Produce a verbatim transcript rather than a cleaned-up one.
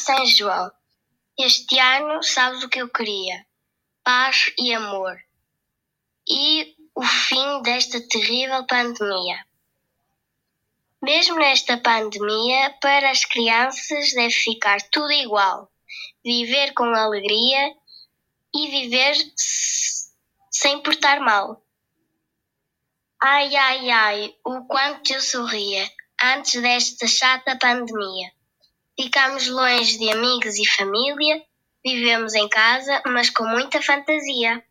São João. Este ano, sabes o que eu queria? Paz e amor. E o fim desta terrível pandemia. Mesmo nesta pandemia, para as crianças deve ficar tudo igual. Viver com alegria e viver sem portar mal. Ai, ai, ai, o quanto eu sorria antes desta chata pandemia. Ficámos longe de amigos e família, vivemos em casa, mas com muita fantasia.